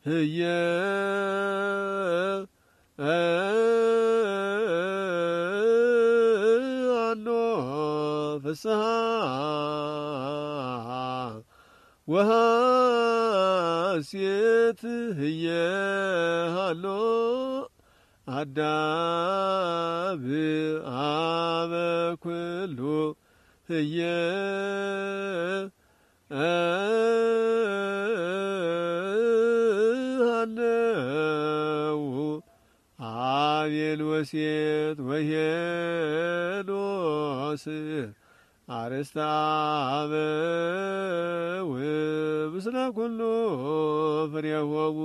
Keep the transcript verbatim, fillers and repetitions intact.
ህየ አኖ ፍስሐ ወሐሴት ህየ ሃሎ አዳም አበ ኩሉ ህየ ሃለው አቤል ወሴት ወሄኖስ አርእስተ አበው ምስለ ኩሉ ፍሬሆሙ